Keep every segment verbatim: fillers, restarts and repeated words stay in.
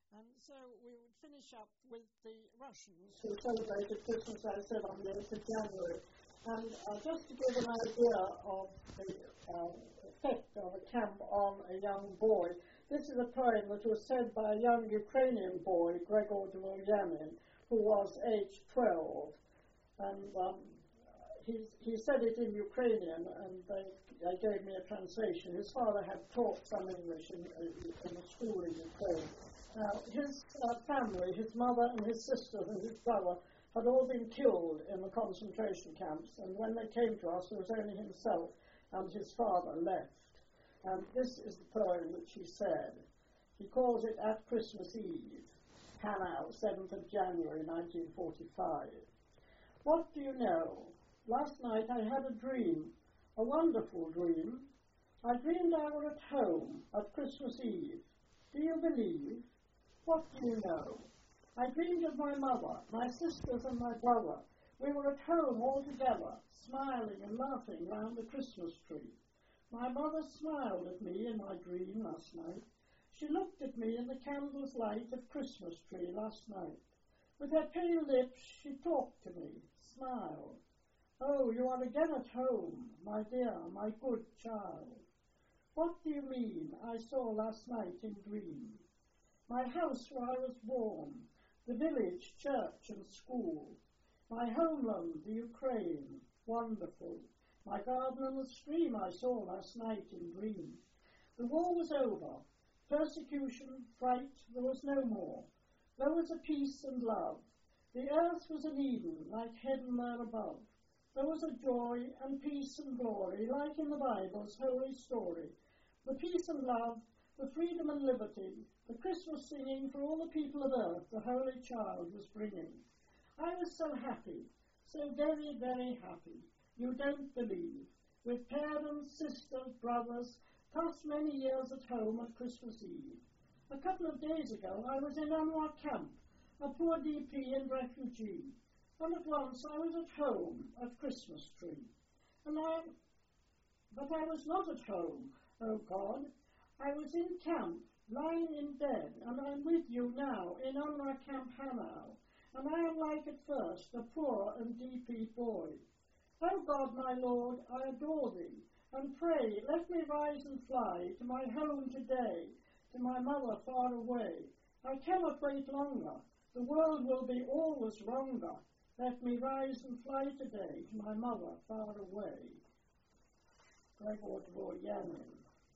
And so we would finish up with the Russians who celebrated Christmas, as I said, on the eighth of January. And uh, just to give an idea of the uh, effect of a camp on a young boy, this is a poem that was said by a young Ukrainian boy, Gregor Dvoryanin, who was aged twelve. And um, he, he said it in Ukrainian, and they, they gave me a translation. His father had taught some English in, in a school in Ukraine. Now, his uh, family, his mother and his sisters and his brother, had all been killed in the concentration camps, and when they came to us, there was only himself and his father left. And this is the poem which he said. He calls it At Christmas Eve, Hanau, seventh of January, nineteen forty-five. What do you know? Last night I had a dream, a wonderful dream. I dreamed I were at home at Christmas Eve. Do you believe? What do you know? I dreamed of my mother, my sisters and my brother. We were at home all together, smiling and laughing round the Christmas tree. My mother smiled at me in my dream last night. She looked at me in the candle's light of Christmas tree last night. With her pale lips she talked to me, smiled. Oh, you are again at home, my dear, my good child. What do you mean I saw last night in dream? My house where I was born, the village, church and school. My homeland, the Ukraine, wonderful. My garden and the stream I saw last night in dream. The war was over. Persecution, fright, there was no more. There was a peace and love. The earth was an Eden, like heaven there above. There was a joy and peace and glory, like in the Bible's holy story. The peace and love, the freedom and liberty, the Christmas singing for all the people of earth the Holy Child was bringing. I was so happy, so very, very happy. You don't believe. With parents, sisters, brothers, passed many years at home at Christmas Eve. A couple of days ago I was in Anwar camp, a poor D P and refugee, and at once I was at home at Christmas tree. And I, but I was not at home, oh God. I was in camp, lying in bed, and I'm with you now in Anwar Camp Hanau, and I am like at first, a poor and D P boy. Oh God, my Lord, I adore thee, and pray, let me rise and fly to my home today, to my mother far away. I cannot wait longer, the world will be always wronger. Let me rise and fly today to my mother far away. Gregor Dvoryanin.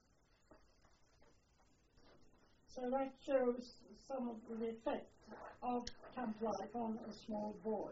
So that shows some of the effect of camp life on a small boy.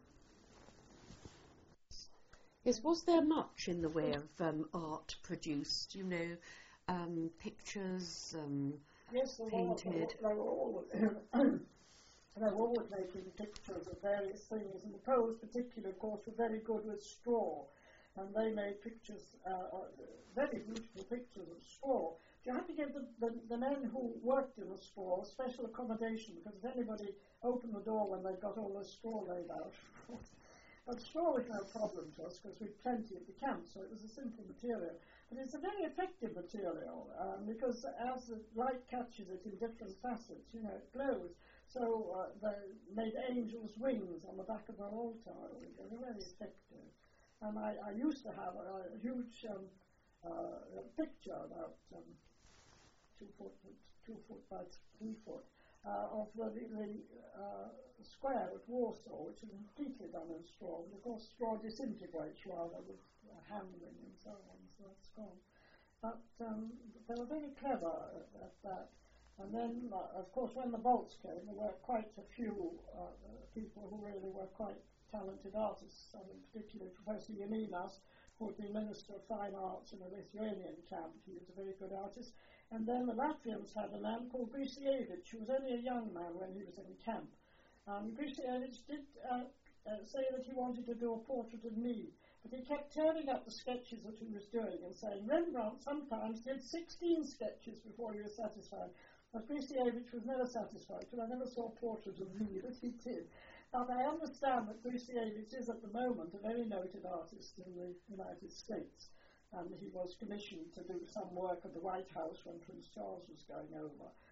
Yes, was there much in the way of um, art produced? You know, um, pictures, um, yes, painted? They were all, they were always making pictures of various things, and the Poles particularly, of course, were very good with straw, and they made pictures, uh, very beautiful pictures of straw. You had to give the, the, the men who worked in the straw special accommodation, because if anybody opened the door when they got all the straw laid out, but straw was no problem to us because we had plenty at the camp, so it was a simple material. But it's a very effective material um, because as the light catches it in different facets, you know, it glows. So uh, they made angels' wings on the back of the altar. They were very effective. And I, I used to have a, a huge um, uh, picture about um, two foot, two foot by three foot. Uh, of the, the uh, square at Warsaw, which is completely done in straw. And of course, straw disintegrates rather with uh, handling and so on, so that's gone. But um, they were very clever at, at that. And then, uh, of course, when the bolts came, there were quite a few uh, people who really were quite talented artists. I mean, particularly Professor Janinas, who had been Minister of Fine Arts in a Lithuanian camp. He was a very good artist. And then the Latvians had a man called Gricievich, who was only a young man when he was in camp. Um, Gricievich did uh, uh, say that he wanted to do a portrait of me, but he kept turning up the sketches that he was doing and saying, Rembrandt sometimes did sixteen sketches before he was satisfied. But Gricievich was never satisfied, because I never saw a portrait of me that he did. But I understand that Gricievich is at the moment a very noted artist in the United States. And he was commissioned to do some work at the White House when Prince Charles was going over.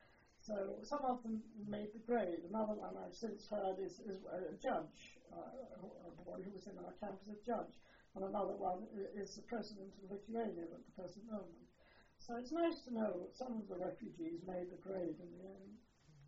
So some of them made the grade. Another one I've since heard is, is a judge, uh, a boy who was in our camp as a judge. And another one is the president of Lithuania at the present moment. So it's nice to know that some of the refugees made the grade in the end.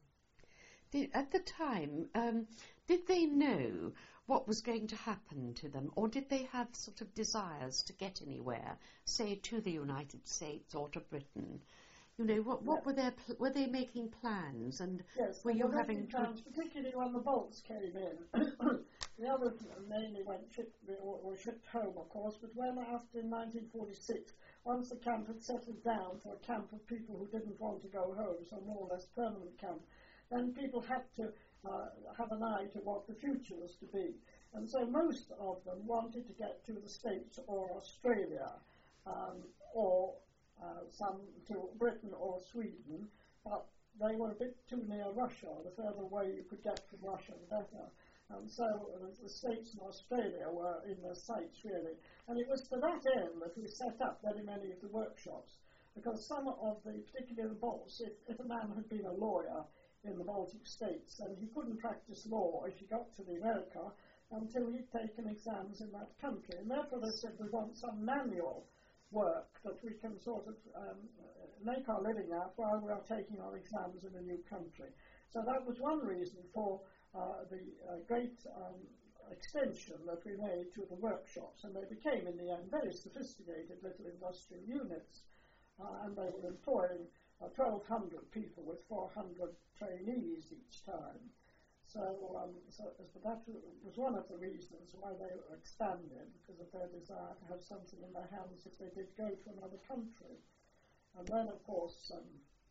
Did, at the time, um, did they know what was going to happen to them, or did they have sort of desires to get anywhere, say to the United States or to Britain? You know, what, what yes. were their pl- were they making plans, and yes, were you were having plans, to... particularly when the bolts came in? The others mainly went shipped, or, or shipped home, of course, but when after nineteen forty-six, once the camp had settled down to a camp of people who didn't want to go home, so more or less permanent camp, then people had to uh, have an eye to what the future was to be. And so most of them wanted to get to the States or Australia, um, or uh, some to Britain or Sweden, but they were a bit too near Russia. The further away you could get from Russia, the better. And so uh, the States and Australia were in their sights, really. And it was to that end that we set up very many of the workshops, because some of the, particularly the boss, if, if a man had been a lawyer in the Baltic states, and he couldn't practice law if he got to the America until he'd taken exams in that country. And therefore they said we want some manual work that we can sort of um, make our living at while we are taking our exams in a new country. So that was one reason for uh, the uh, great um, extension that we made to the workshops, and they became in the end very sophisticated little industrial units, uh, and they were employing uh, twelve hundred people with four hundred trainees each time. So, um, so, so that was one of the reasons why they expanded, because of their desire to have something in their hands if they did go to another country. And then, of course, um,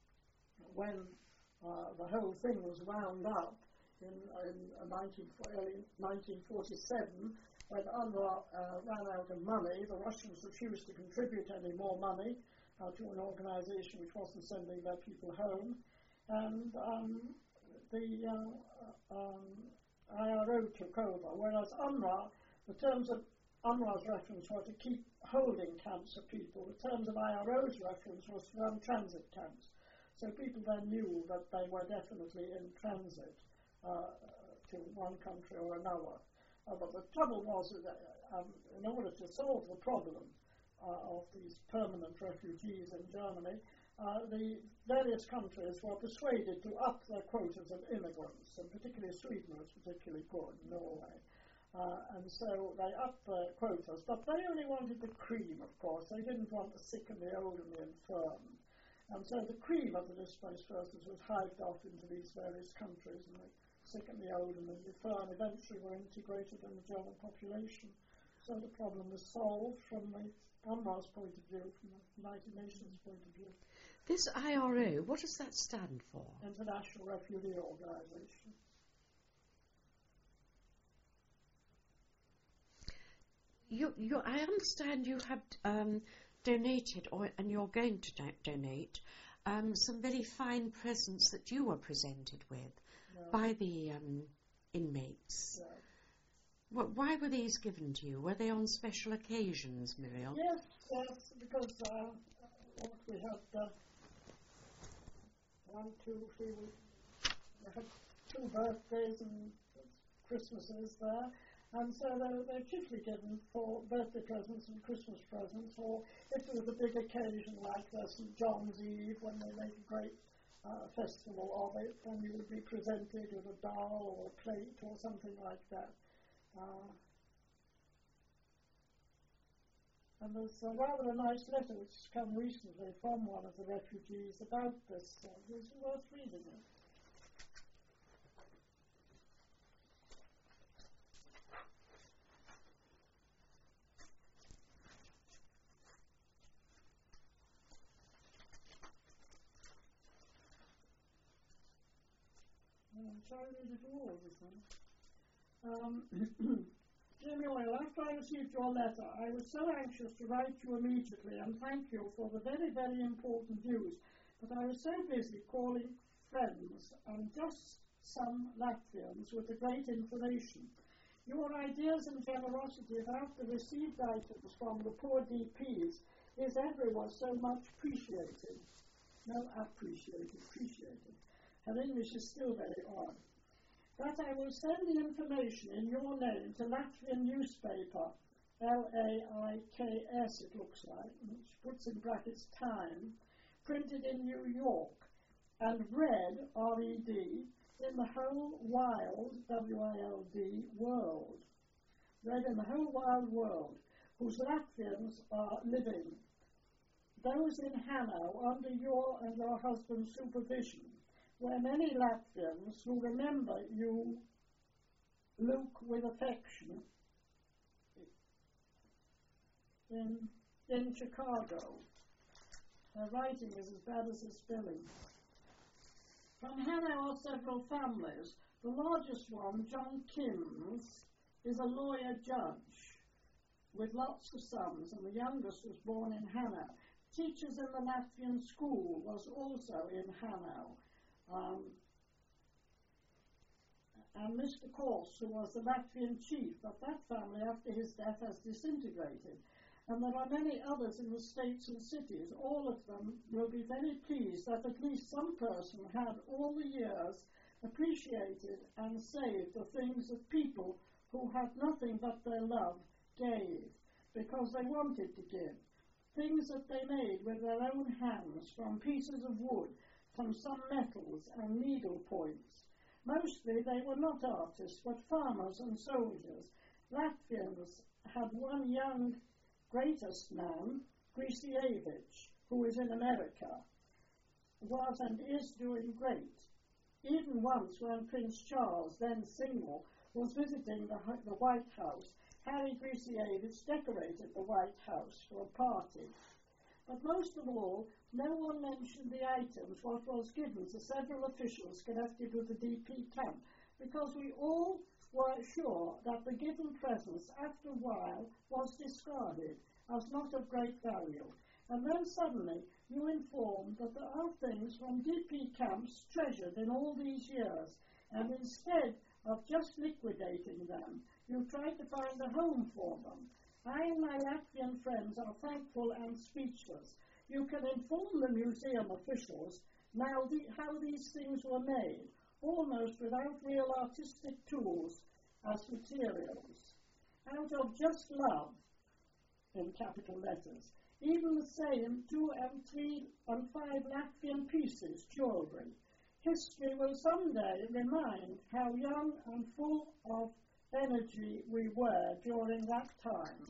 when uh, the whole thing was wound up in, in uh, nineteen, early nineteen forty-seven, when UNRWA uh, ran out of money, the Russians refused to contribute any more money uh, to an organization which wasn't sending their people home. And um, the uh, um, I R O took over, whereas UNRWA, the terms of UNRWA's reference were to keep holding camps of people. The terms of I R O's reference was to run transit camps. So people then knew that they were definitely in transit uh, to one country or another. Uh, but the trouble was that um, in order to solve the problem uh, of these permanent refugees in Germany, Uh, the various countries were persuaded to up their quotas of immigrants, and particularly Sweden was particularly good, Norway. Uh, and so they upped their quotas, but they only wanted the cream, of course. They didn't want the sick and the old and the infirm. And so the cream of the displaced persons was hived off into these various countries, and the sick and the old and the infirm eventually were integrated in the German population. So the problem was solved from the UNRWA's point of view, from the United Nations point of view. This I R O, what does that stand for? International Refugee Organization. You, you, I understand you have um, donated, or and you're going to do- donate, um, some very fine presents that you were presented with Yeah. by the um, inmates. Yeah. What, why were these given to you? Were they on special occasions, Muriel? Yes, yes, because uh, what we had uh, one, two, three, we had two birthdays and Christmases there, and so they were chiefly given for birthday presents and Christmas presents, or if there was a big occasion like uh, Saint John's Eve, when they make a great uh, festival of it, then you would be presented with a doll or a plate or something like that. Uh, and there's uh, rather a nice letter which has come recently from one of the refugees about this. Uh, it's worth reading it. I'm trying to read it all this one. Um, Dear Muriel, after I received your letter, I was so anxious to write you immediately and thank you for the very, very important news, but I was so busy calling friends and just some Latvians with the great information. Your ideas and generosity about the received items from the poor D Ps is everywhere so much appreciated. No, appreciated, appreciated. Her English is still very odd. That I will send the information in your name to Latvian newspaper, L A I K S it looks like, which puts in brackets time, printed in New York, and read, R E D, in the whole wild, W I L D, world. Read in the whole wild world, whose Latvians are living. Those in Hanau, under your and your husband's supervision, where many Latvians who remember you, Luke, with affection, in, in Chicago. Her writing is as bad as her spelling. From Hanau are several families. The largest one, John Kimms, is a lawyer judge with lots of sons, and the youngest was born in Hanau. Teachers in the Latvian school was also in Hanau. Um, and Mister Kors, who was the Latvian chief of that family after his death, has disintegrated. And there are many others in the states and cities. All of them will be very pleased that at least some person had all the years appreciated and saved the things that people who had nothing but their love gave, because they wanted to give. Things that they made with their own hands, from pieces of wood, from some metals and needle points. Mostly they were not artists, but farmers and soldiers. Latvians had one young greatest man, Gricievich, who is in America, was and is doing great. Even once when Prince Charles, then single, was visiting the, the White House, Harry Gricievich decorated the White House for a party. But most of all, no one mentioned the items what was given to several officials connected with the D P camp, because we all were sure that the given presents after a while was discarded as not of great value. And then suddenly you informed that there are things from D P camps treasured in all these years, and instead of just liquidating them, you tried to find a home for them. I and my Latvian friends are thankful and speechless. You can inform the museum officials now the, how these things were made, almost without real artistic tools as materials, out of just love, in capital letters. Even the same two and three and five Latvian pieces, jewelry. History will someday remind how young and full of energy we were during that time.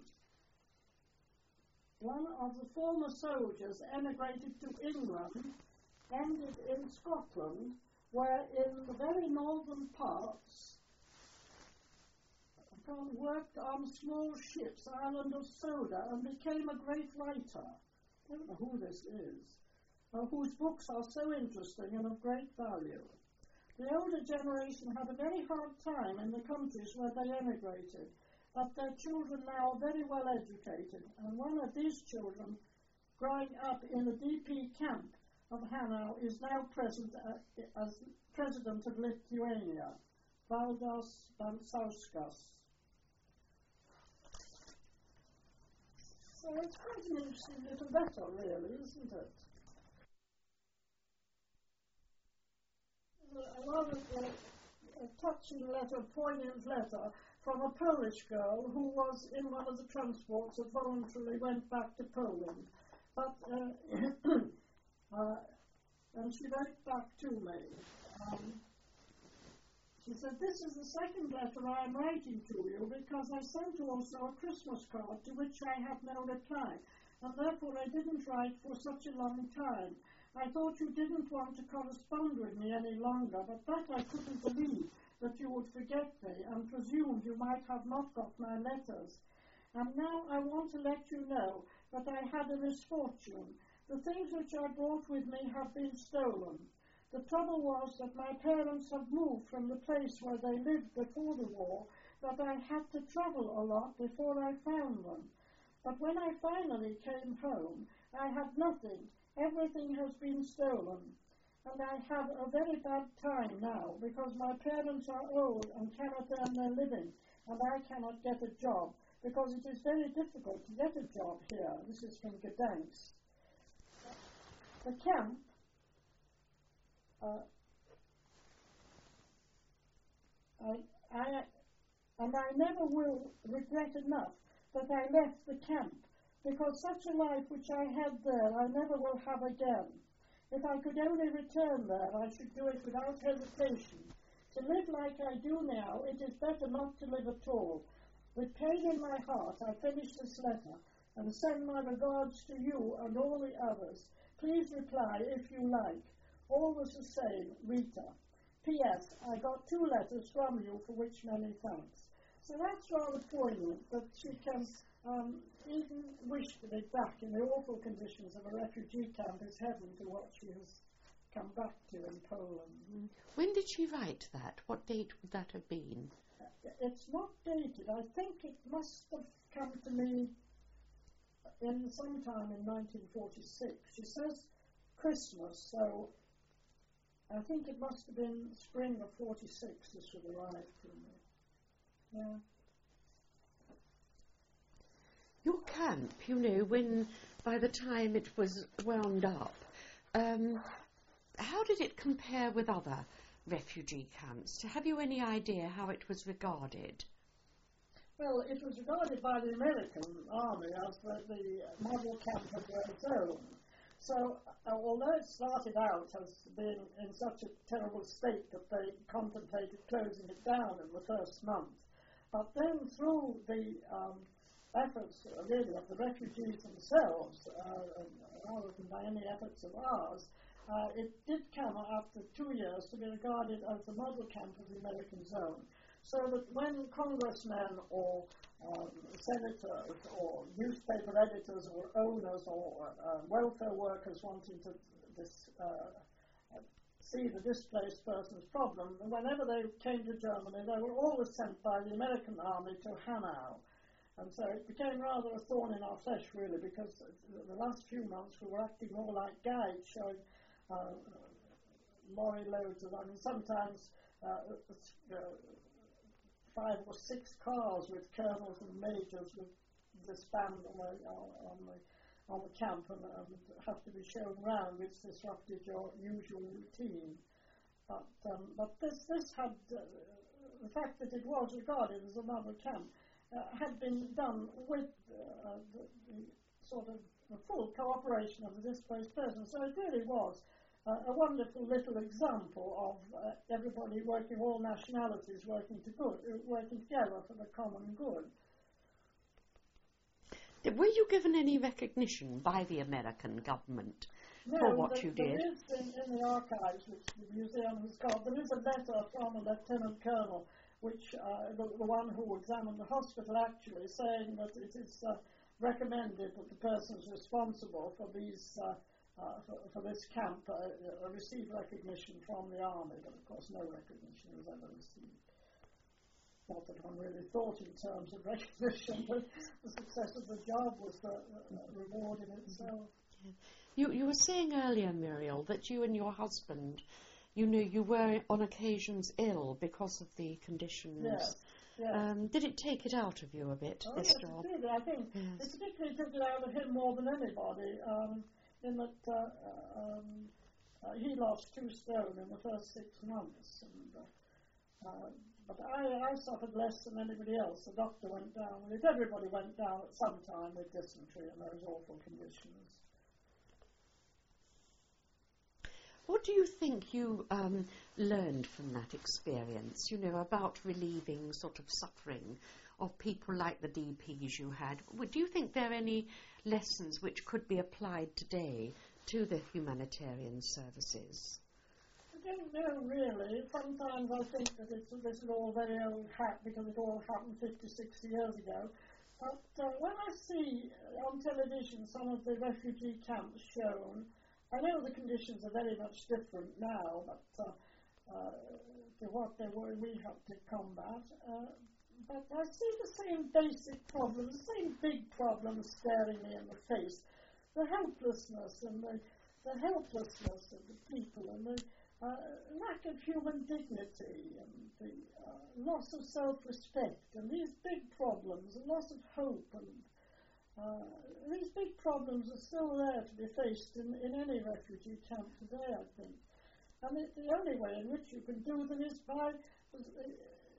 One of the former soldiers emigrated to England, ended in Scotland, where in the very northern parts worked on small ships, island of Soda, and became a great writer. I don't know who this is, uh, whose books are so interesting and of great value. The older generation had a very hard time in the countries where they emigrated, but their children now are very well educated, and one of these children, growing up in the D P camp of Hanau, is now present uh, as president of Lithuania, Valdas Bansauskas. So it's quite an interesting little letter, really, isn't it? A rather uh, a touching letter, poignant letter, from a Polish girl who was in one of the transports that voluntarily went back to Poland. But, uh, uh, and she wrote back to me. Um, she said, "This is the second letter I am writing to you, because I sent also a Christmas card to which I have no reply, and therefore I didn't write for such a long time. I thought you didn't want to correspond with me any longer, but that I couldn't believe, that you would forget me, and presumed you might have not got my letters. And now I want to let you know that I had a misfortune. The things which I brought with me have been stolen. The trouble was that my parents had moved from the place where they lived before the war, that I had to travel a lot before I found them. But when I finally came home, I had nothing. Everything has been stolen. And I have a very bad time now, because my parents are old and cannot earn their living, and I cannot get a job, because it is very difficult to get a job here." This is from Gdansk. The camp uh, I, I, and I never will regret enough that I left the camp, because such a life which I had there I never will have again. If I could only return there, I should do it without hesitation. To live like I do now, it is better not to live at all. With pain in my heart, I finish this letter and send my regards to you and all the others. Please reply if you like. Always the same, Rita. P S. I got two letters from you, for which many thanks. So that's rather poignant, that she can um, even wish to be back in the awful conditions of a refugee camp is heaven to what she has come back to in Poland. When did she write that? What date would that have been? Uh, it's not dated. I think it must have come to me in sometime in nineteen forty-six. She says Christmas, so I think it must have been spring of forty-six this would arrive to me. Yeah. Your camp, you know, when by the time it was wound up, um, how did it compare with other refugee camps? Have you any idea how it was regarded? Well, it was regarded by the American army as the, the model camp of its own. So, uh, although it started out as being in such a terrible state that they contemplated closing it down in the first month, but then through the um, efforts, uh, really, of the refugees themselves, uh, rather than by any efforts of ours, uh, it did come after two years to be regarded as the model camp of the American zone. So that when congressmen or um, senators or newspaper editors or owners or uh, welfare workers wanting to this, uh, see the displaced person's problem, whenever they came to Germany, they were always sent by the American army to Hanau. And so it became rather a thorn in our flesh, really, because the last few months we were acting more like guides, showing uh, lorry loads of, I mean, sometimes uh, uh, five or six cars with colonels and majors with this band on the, on the, on the camp and, and have to be shown round, which disrupted your usual routine. But, um, but this, this had, uh, the fact that it was regarded as a model camp uh, had been done with uh, the, the sort of the full cooperation of the displaced persons. So it really was Uh, a wonderful little example of uh, everybody working, all nationalities working to good, uh, working together for the common good. Were you given any recognition by the American government no, for what the, you did? There is in, in the archives, which the museum has got, there is a letter from a lieutenant colonel, which uh, the, the one who examined the hospital actually, saying that it is uh, recommended that the persons responsible for these uh, Uh, for, for this camp uh, uh, received recognition from the army, but of course no recognition was ever received. Not that one really thought in terms of recognition, but the success of the job was the uh, reward in itself. You, you were saying earlier, Muriel, that you and your husband, you know, you were on occasions ill because of the conditions. Yes. Yes. Um, did it take it out of you a bit, oh, this yes, job? It did. I think yes. it particularly took it out of him more than anybody. Um, in that uh, um, uh, he lost two stone in the first six months, and uh, uh, but I, I suffered less than anybody else. The doctor went down with it. Everybody went down at some time with dysentery in those awful conditions. What do you think you um, learned from that experience, you know, about relieving sort of suffering of people like the D Ps you had? Do you think there are any lessons which could be applied today to the humanitarian services? I don't know, really. Sometimes I think that it's, this is all very old hat because it all happened fifty, sixty years ago. But uh, when I see on television some of the refugee camps shown, I know the conditions are very much different now, but uh, uh, to what they were we had to combat. Uh, but I see the same basic problems, the same big problems staring me in the face. The helplessness and the, the helplessness of the people and the uh, lack of human dignity and the uh, loss of self-respect and these big problems, the loss of hope and Uh, these big problems are still there to be faced in, in any refugee camp today, I think. And it, the only way in which you can do them is by uh,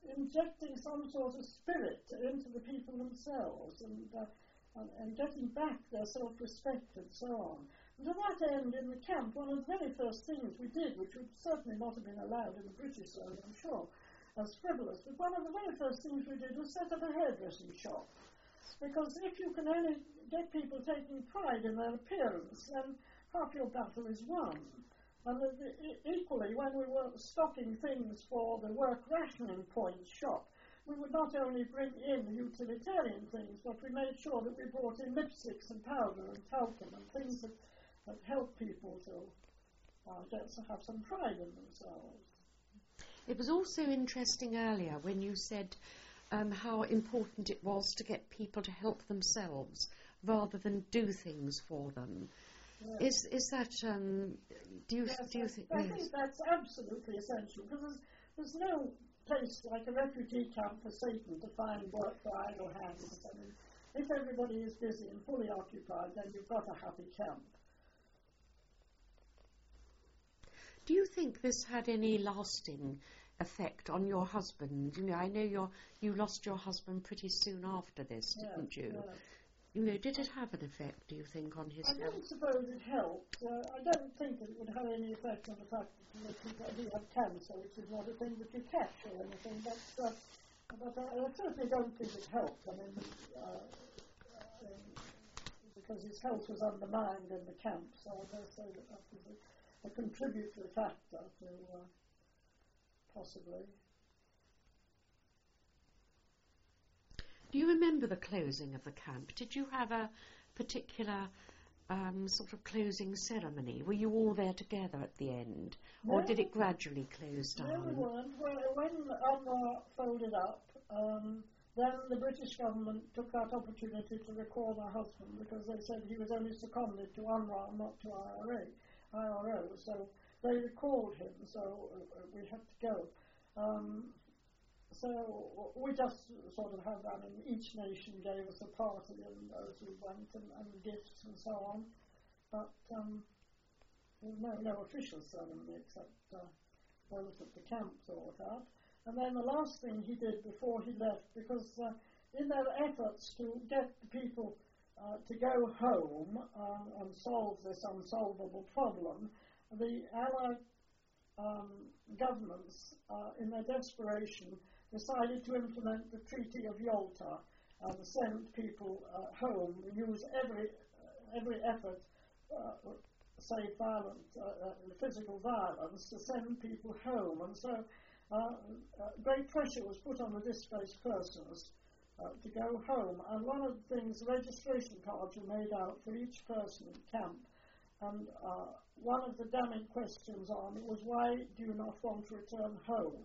injecting some sort of spirit into the people themselves and, uh, and, and getting back their self-respect and so on. And to that end, in the camp, one of the very first things we did, which would certainly not have been allowed in the British zone, I'm sure, as frivolous, but one of the very first things we did was set up a hairdressing shop. Because if you can only get people taking pride in their appearance, then half your battle is won. And the, the, equally, when we were stocking things for the work rationing point shop, we would not only bring in utilitarian things, but we made sure that we brought in lipsticks and powder and talcum and things that, that help people to uh, get to have some pride in themselves. It was also interesting earlier when you said um, how important it was to get people to help themselves rather than do things for them. Yes. Is is that um, do you yes, do you think? I yes. think that's absolutely essential because there's, there's no place like a refugee camp for Satan to find work for idle hands. I mean, if everybody is busy and fully occupied, then you've got a happy camp. Do you think this had any lasting effect on your husband? You know, I know you you lost your husband pretty soon after this, Yes, didn't you? yes. You know, did it have an effect, do you think, on his I health? don't suppose it helped. Uh, I don't think that it would have any effect on the fact that he had cancer, which is not a thing that you catch or anything, but, uh, but I, I certainly don't think it helped. I mean, uh, um, because his health was undermined in the camp, so I dare say that that was a, a contributory factor to uh, possibly. Do you remember the closing of the camp? Did you have a particular um, sort of closing ceremony? Were you all there together at the end? No, or did it gradually close down? No, we weren't. Well, when UNRWA folded up, um, then the British government took that opportunity to recall my husband because they said he was only seconded to UNRWA and not to I R O. So they recalled him, so uh, we had to go. Um, So we just sort of had that, and each nation gave us a party, and as we went, and, and gifts and so on. But um, there was no, no official ceremony except uh, those that the camp thought out. And then the last thing he did before he left, because uh, in their efforts to get the people uh, to go home um, and solve this unsolvable problem, the Allied um, governments, uh, in their desperation, decided to implement the Treaty of Yalta and send people uh, home, use every uh, every effort, uh, save violent, uh, uh, physical violence, to send people home. And so uh, uh, great pressure was put on the displaced persons uh, to go home. And one of the things, registration cards were made out for each person in camp. And uh, one of the damning questions on it was, why do you not want to return home?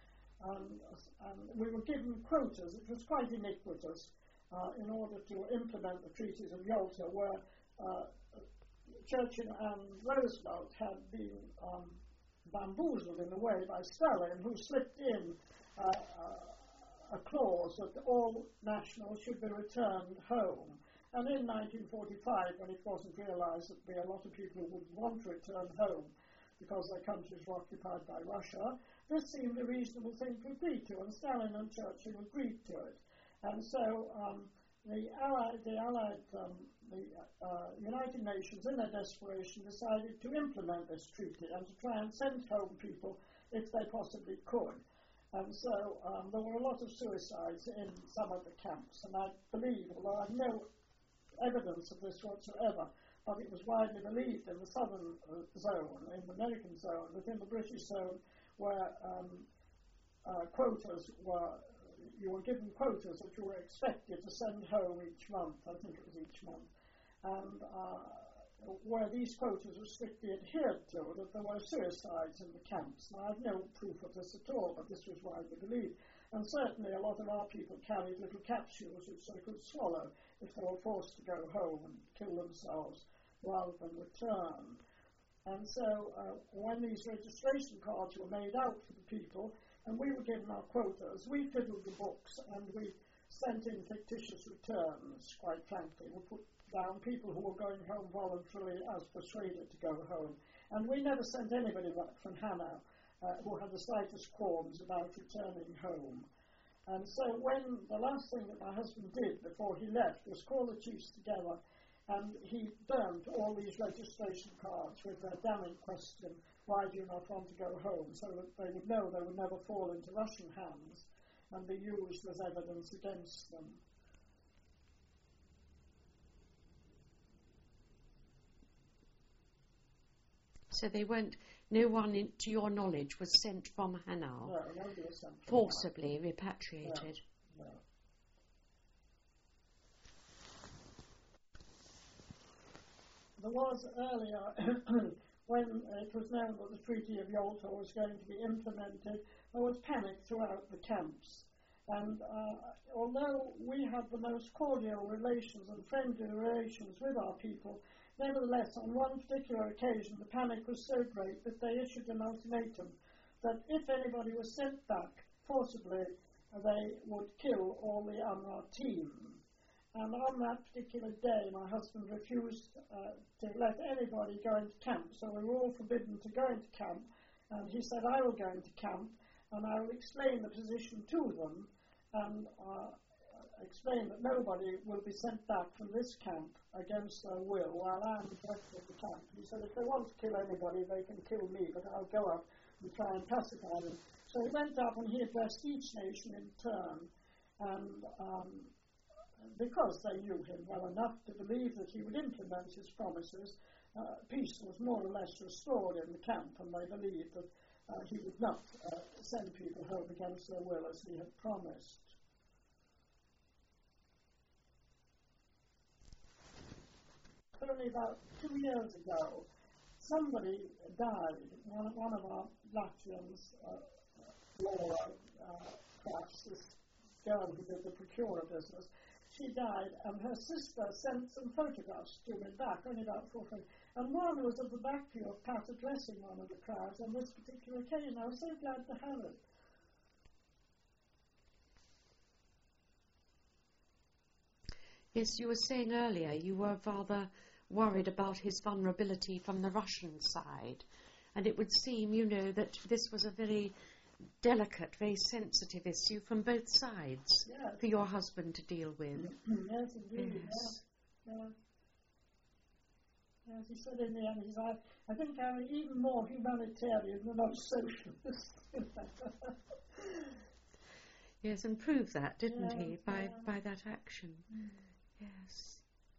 And, and we were given quotas, which was quite iniquitous, uh, in order to implement the treaties of Yalta, where uh, Churchill and Roosevelt had been um, bamboozled in a way by Stalin, who slipped in uh, uh, a clause that all nationals should be returned home. And in nineteen forty-five, when it wasn't realized that there were a lot of people who would want to return home because their countries were occupied by Russia, this seemed a reasonable thing to agree to, and Stalin and Churchill agreed to it. And so um, the Allied, the, Allied, um, the uh, United Nations, in their desperation, decided to implement this treaty and to try and send home people if they possibly could. And so um, there were a lot of suicides in some of the camps, and I believe, although I have no evidence of this whatsoever, but it was widely believed in the southern uh, zone, in the American zone, within the British zone, where um, uh, quotas were, you were given quotas that you were expected to send home each month. I think it was each month. And uh, where these quotas were strictly adhered to, that there were suicides in the camps. Now, I have no proof of this at all, but this was widely believed. And certainly a lot of our people carried little capsules which they could swallow if they were forced to go home and kill themselves rather than return. And so uh, when these registration cards were made out for the people, and we were given our quotas, we fiddled the books and we sent in fictitious returns, quite frankly. We put down people who were going home voluntarily as persuaded to go home. And we never sent anybody back from Hanau. uh, who had the slightest qualms about returning home. And so when the last thing that my husband did before he left was call the chiefs together, and he burnt all these registration cards with their damning question, why do you not want to go home, so that they would know they would never fall into Russian hands and be used as evidence against them. So they weren't, no one, in, to your knowledge, was sent from Hanau? No, nobody was sent from forcibly Hanau. Repatriated? No, no. There was earlier, when it was known that the Treaty of Yalta was going to be implemented, there was panic throughout the camps. And uh, although we had the most cordial relations and friendly relations with our people, nevertheless, on one particular occasion, the panic was so great that they issued an ultimatum that if anybody was sent back forcibly, they would kill all the UNRWA team. And on that particular day, my husband refused uh, to let anybody go into camp, so we were all forbidden to go into camp. And he said, I will go into camp, and I will explain the position to them, and uh, explain that nobody will be sent back from this camp against their will while I'm the rest of the camp. He said, if they want to kill anybody, they can kill me, but I'll go up and try and pacify them. So he went up and he addressed each nation in turn, and um, because they knew him well enough to believe that he would implement his promises, uh, peace was more or less restored in the camp, and they believed that uh, he would not uh, send people home against their will as he had promised. Only about two years ago, somebody died, one, one of our Latvians, uh, Laura uh, Crafts, this girl who did the procurer business. She died, and her sister sent some photographs to me back, only about four photographs. And one was of the back view of Pat addressing one of the crowds on this particular occasion. I was so glad to have it. Yes, you were saying earlier you were rather worried about his vulnerability from the Russian side. And it would seem, you know, that this was a very delicate, very sensitive issue from both sides yes. for your husband to deal with. Yes, indeed. Yes. Yeah. Yeah. As he said in the end, he said, I think I'm even more humanitarian than I'm socialist. Yes, and proved that, didn't yeah, he, by, yeah. by that action. Mm. Yes.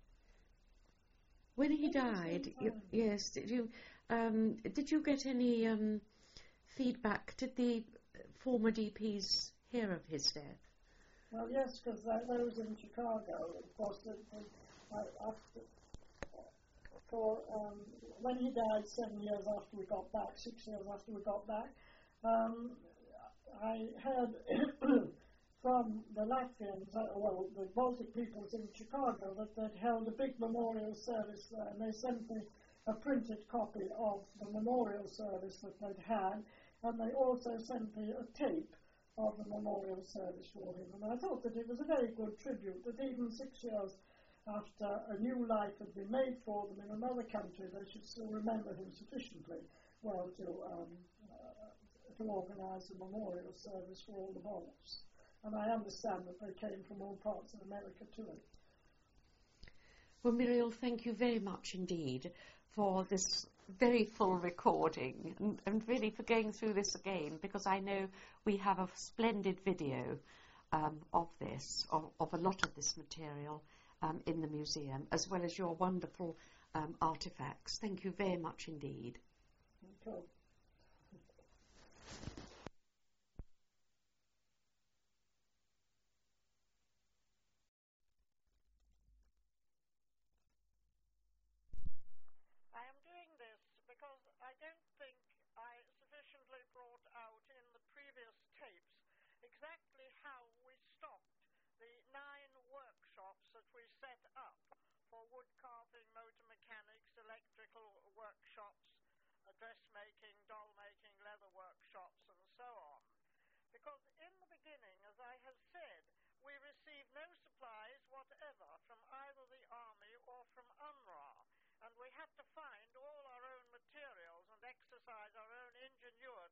When he died, you, yes, did you, um, did you get any um, feedback? Did the former D Ps hear of his death? Well, yes, because I, I was in Chicago, of course, the, the, uh, after, for, um, when he died seven years after we got back, six years after we got back, um, I heard from the Latvians, uh, well, the Baltic peoples in Chicago, that they'd held a big memorial service there, and they sent me a printed copy of the memorial service that they'd had, and they also sent me a tape of the memorial service for him. And I thought that it was a very good tribute, that even six years after a new life had been made for them in another country, they should still remember him sufficiently well to, um, uh, to organise a memorial service for all the Balts. And I understand that they came from all parts of America to it. Well, Muriel, thank you very much indeed for this very full recording, and, and really for going through this again, because I know we have a splendid video um, of this, of, of a lot of this material um, in the museum, as well as your wonderful um, artefacts. Thank you very much indeed. Okay. I am doing this because I don't think I sufficiently brought out in the previous tapes exactly how we stopped the nine workshops that we set up for wood carving, motor mechanics, electrical workshops, uh, dressmaking, doll making, leather workshops, and so on. Because in the beginning, as I have said, we received no supplies whatever from either the army or from UNRWA. And we had to find all our own materials and exercise our own ingenuity in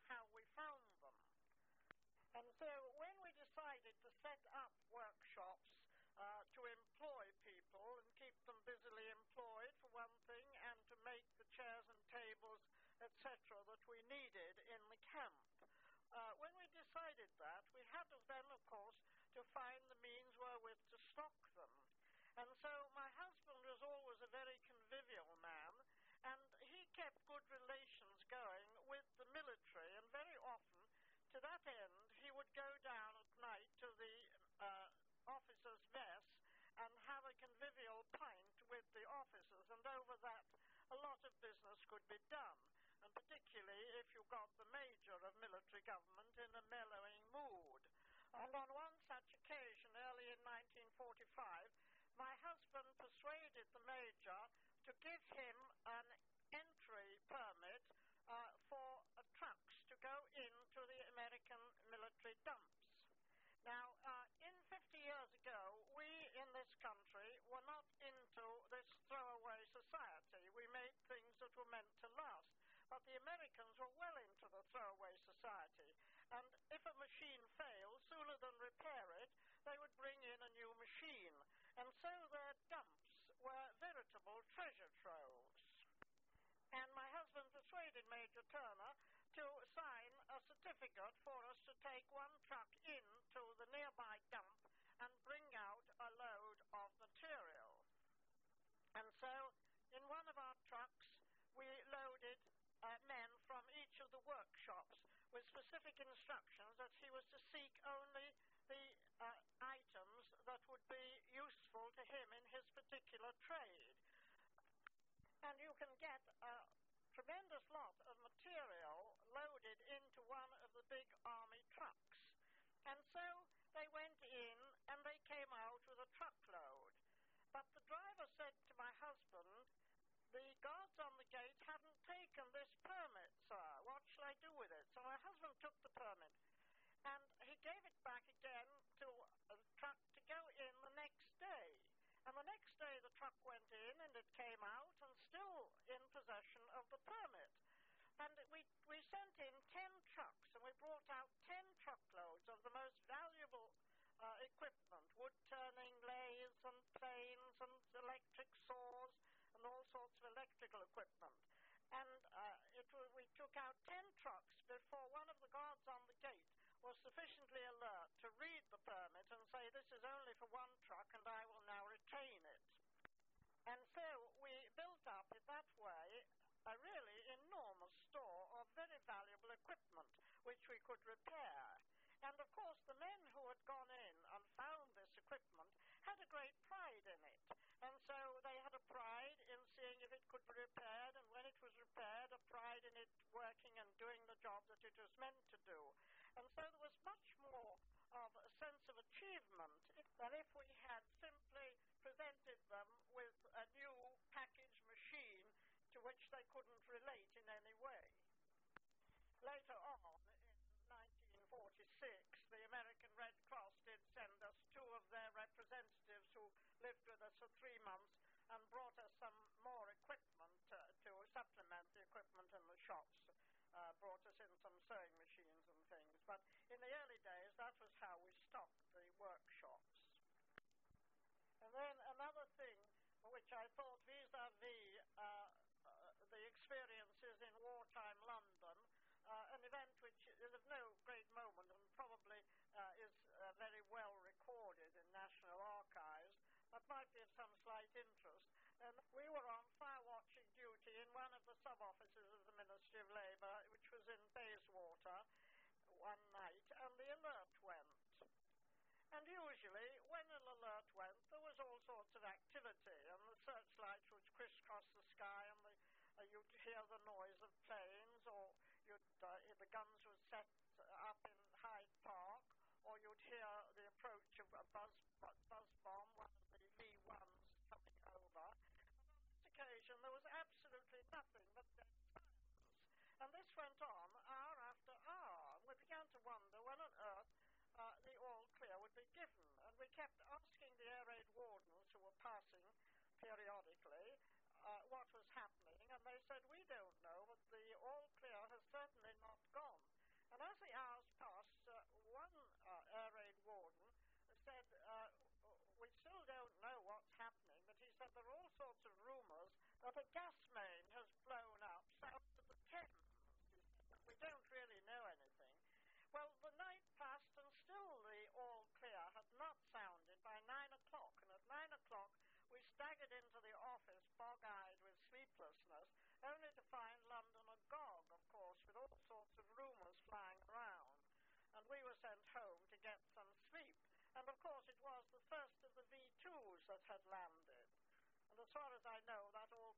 how we found them. And so when we decided to set up workshops uh, to employ people and keep them busily employed, for one thing, and to make the chairs and tables, et cetera, that we needed in the camp, uh, when we decided that, we had to then, of course, to find the means wherewith to stock them. And so my husband was always a very convivial man, and he kept good relations going with the military, and very often, to that end, he would go down at night to the uh, officers' mess and have a convivial pint with the officers, and over that a lot of business could be done, and particularly if you got the major of military government in a mellowing mood. And on one such occasion, early in nineteen forty-five, my husband persuaded the major to give him an entry permit uh, for uh, trucks to go into the American military dumps. Now, uh, in fifty years ago, we in this country were not into this throwaway society. We made things that were meant to last. But the Americans were well into the throwaway society. And if a machine failed, sooner than repair it, they would bring in a new machine. And so their dumps were veritable treasure troves. And my husband persuaded Major Turner to sign a certificate for us to take one truck in to the nearby dump and bring out a load of material. And so, in one of our trucks, we loaded uh, men from each of the workshops with specific instructions that he was to seek only the uh, items that would be useful to him in his particular trade. And you can get a tremendous lot of material loaded into one of the big army trucks. And so they went in and they came out with a truckload. But the driver said to my husband, "The guards on the gate haven't taken this permit, sir. What shall I do with it?" So my husband took the permit and he gave it back again to the truck to go in the next day. And the next day the truck went in and it came out and still in possession of the permit. And we, we sent in ten trucks and we brought out ten truckloads of the most valuable uh, equipment, wood-turning lathes and planes and electric saws and all sorts of electrical equipment. And uh, it, we took out ten trucks before one of the guards on the gate was sufficiently alert to read the permit and say, "This is only for one truck and I will now retain it." And so we built up in that way a really enormous store of very valuable equipment which we could repair. And of course the men who had gone in and found this equipment had a great pride in it. And so they had a pride in seeing if it could be repaired, and when it was repaired, a pride in it working and doing the job that it was meant to do. And so there was much more of a sense of achievement than if we had simply presented them with a new package machine to which they couldn't relate in any way. Later on, in nineteen forty-six, the American Red Cross did send us two of their representatives who lived with us for three months and brought us some more equipment uh, to supplement the equipment in the shops. Uh, brought us in some sewing machines and things. But in the early days, that was how we stocked the workshops. And then another thing which I thought vis-a-vis uh, uh, the experiences in wartime London, uh, an event which is of no great moment and probably uh, is uh, very well recorded in National Archives, but might be of some slight interest. And we were on fire-watching duty in one of the sub-offices of the Ministry of Labour, which was in Bayswater, one night, and the alert went. And usually, when an alert went, there was all sorts of activity, and the searchlights would crisscross the sky, and the, uh, you'd hear the noise of planes, or you'd, uh, the guns would set up in Hyde Park, or you'd hear the approach of a buzz, buzz bomb, one of the Lee ones coming over. And on this occasion, there was absolutely nothing but dead silence. And this went on hour after hour. And we began to wonder when on earth uh, the all clear would be given. And we kept asking the air raid wardens who were passing periodically uh, what was happening. And they said, "We don't know, but the all clear has certainly not gone." the gas main has blown up south of the Thames. We don't really know anything. Well, the night passed and still the all clear had not sounded by nine o'clock. And at nine o'clock we staggered into the office, bog-eyed with sleeplessness, only to find London agog, of course, with all sorts of rumours flying around. And we were sent home to get some sleep. And, of course, it was the first of the V twos that had landed. And as far as I know, that all